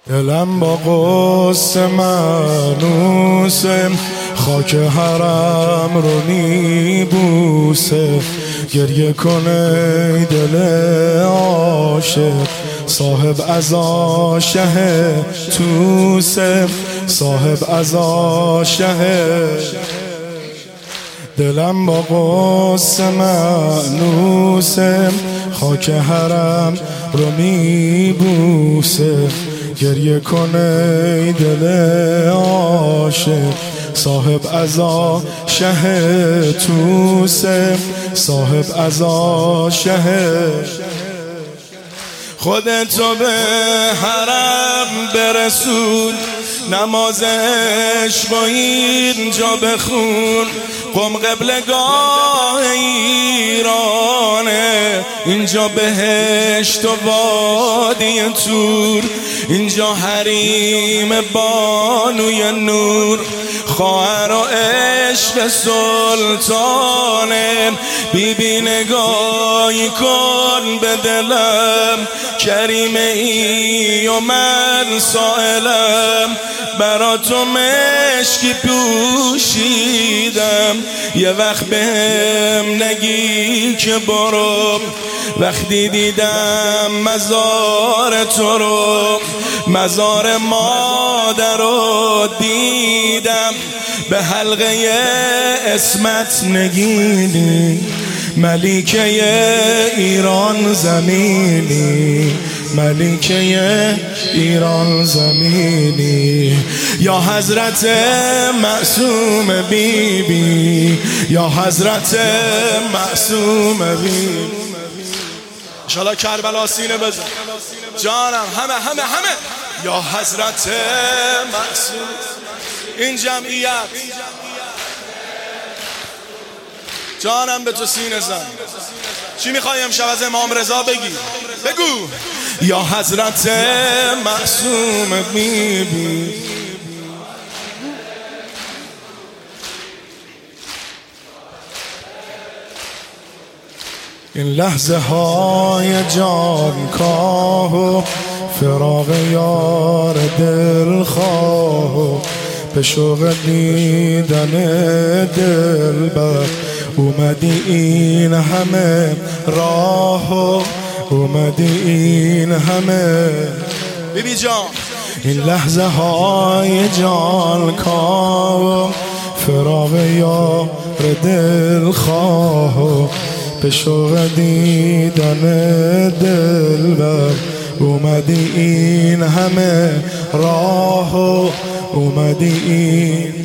دلم با قصه منوسه، خاک حرم رو میبوسه. گریه کنه دل عاشق، صاحب عزا شه توسه، صاحب عزا شه. دلم با قصه منوسه، خاک حرم رو میبوسه. گریه کنه دل عاشق، صاحب عزا شه توسه، صاحب عزا شه. خودتو به حرم برسون، نماز عشق و اینجا بخون. قم قبلگاه ایرانه، اینجا بهشت و وادی طور. اینجا حریم بانوی نور، خواهر و عشق سلطانه. بیبی نگاهی کن به دلم، کریمه ای و من سائلم. برا تو مشکی پوشیدم، یه وقت بهم نگی که برو. وقتی دیدم مزار تو رو، مزار مادر رو دیدم. به حلقه اسمت نگینی، ملیکه ایران زمینی، ملیکه ایران زمینی. یا حضرت معصوم بیبی، یا حضرت معصوم بیبی. انشالله کربلا سینه بزن جانم، همه یا حضرت معصوم. این جمعیت جانم به تو سینه زن. چی میخوای امشب از امام رضا بگی؟ بگو. یا حضرت معصوم بیبی. این لحظه های جانکاه و فراق یار دلخواه، به شوق دیدن دلبر اومدی این همه راه، اومدی این همه. بیبی جان این لحظه های جانکاه و فراق یار دلخواه، به شوق دیدن دلبر اومدی این همه راه، اومدی این.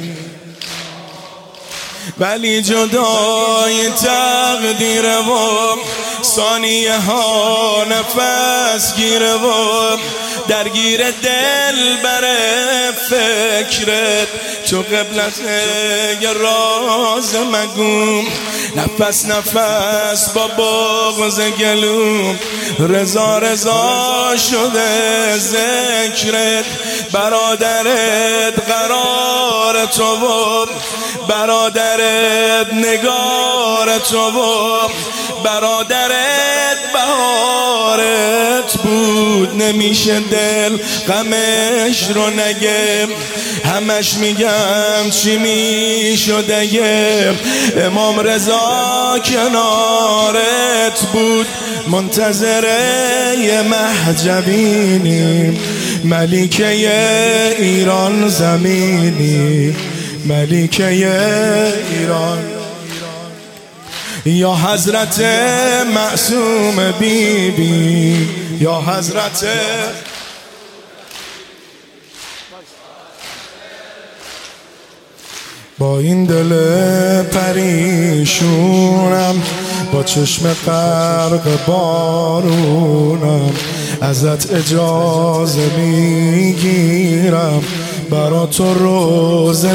ولی جدای تقدیر و ثانیه ها نفس گیره و درگیر دل بره فکرت. تو قبلت یه راز مگوم، نفس نفس با بغض گلوم. رضا رضا شده ذکرت، برادرت قرار تو و برادرت نگار تو و برادرت بهارت بود. نمیشه دل غمش رو نگه، همش میگم چی میشد اگه امام رضا کنارت بود. منتظره یه مهجبینی، ملیکه ایران زمینی، ملیکه ایران. یا حضرت معصوم بیبی، یا حضرت. با این دل پریشونم، با چشم غرق بارونم، ازت اجازه میگیرم. برا تو روزه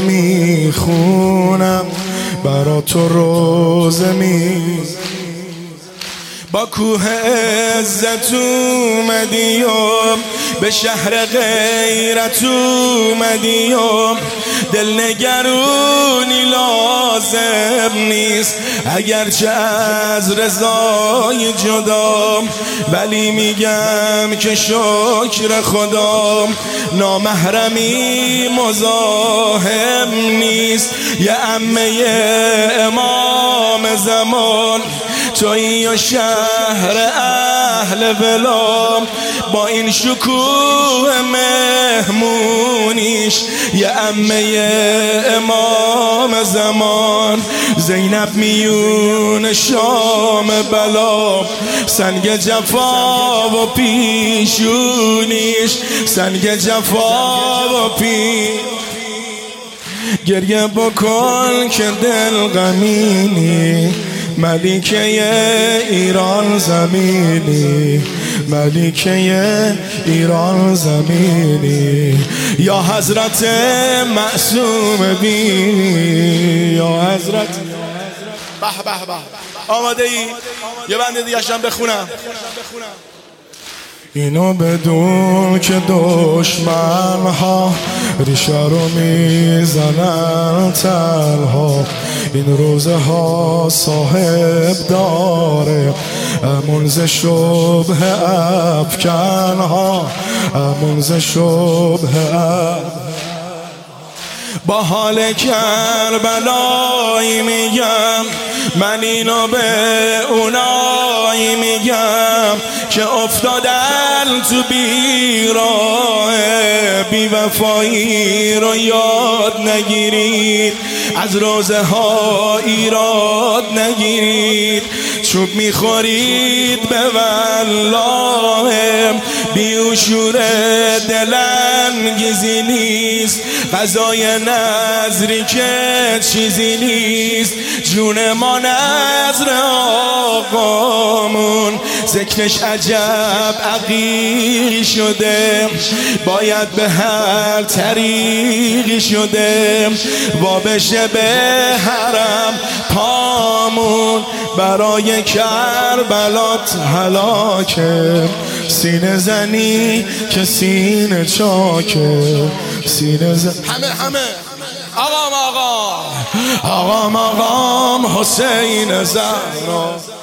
میخونم، برا تو روزه با کوه عزت اومدی و به شهر غیرت اومدی و دلنگرونی لازم نیست اگرچه از رضای جدا، ولی میگم که شکر خدا نامحرمی مزاحم نیست. یه عمه امام زمان تویی و شهر اهل ولا، با این شکوه مهمونیش یه عمه امام زمان. زینب میون شام بلا، سنگ جفا و پیشونیش سنگ جفا و گریه بکن که دل غمینی، ملکه ایران زمینی، ملکه ایران زمینی. یا حضرت معصوم بینی، یا حضرت. به به به، آماده ای؟ یه بنده دیگه شم بخونم. اینو بدون که دشمن ها ریشه رو میزنن تنها، این روزه ها صاحب داره امون ز شبه افکن ها، امون ز شبه با حال کربلایی میگم، من اینو به اونایی میگم که افتادن تو بیراه بی وفایی رو یاد نگیرید، از روزه ها ایراد نگیرید، چوب میخورید به والله بیوشور دلانگیزی نیست، غذای نظری که چیزی نیست، جون ما نظر آقامون ذکرش عجب عقیقی شده، باید به هر طریقی شده وا بشه به حرم پامون، برای کربلات هلاکه سینه زنی که سینه چاکه، سینه همه آقام حسین زهرا.